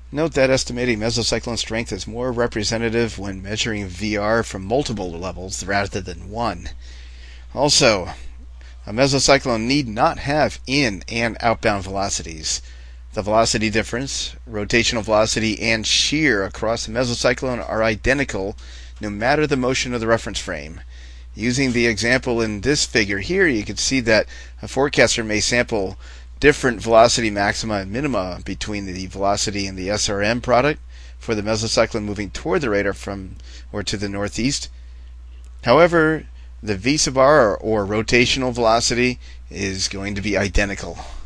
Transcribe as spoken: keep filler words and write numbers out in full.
Note that estimating mesocyclone strength is more representative when measuring V R from multiple levels rather than one. Also, a mesocyclone need not have in- and outbound velocities. The velocity difference, rotational velocity, and shear across a mesocyclone are identical no matter the motion of the reference frame. Using the example in this figure here, you can see that a forecaster may sample different velocity maxima and minima between the velocity and the S R M product for the mesocyclone moving toward the radar from or to the northeast. However, the V sub r, or rotational velocity, is going to be identical.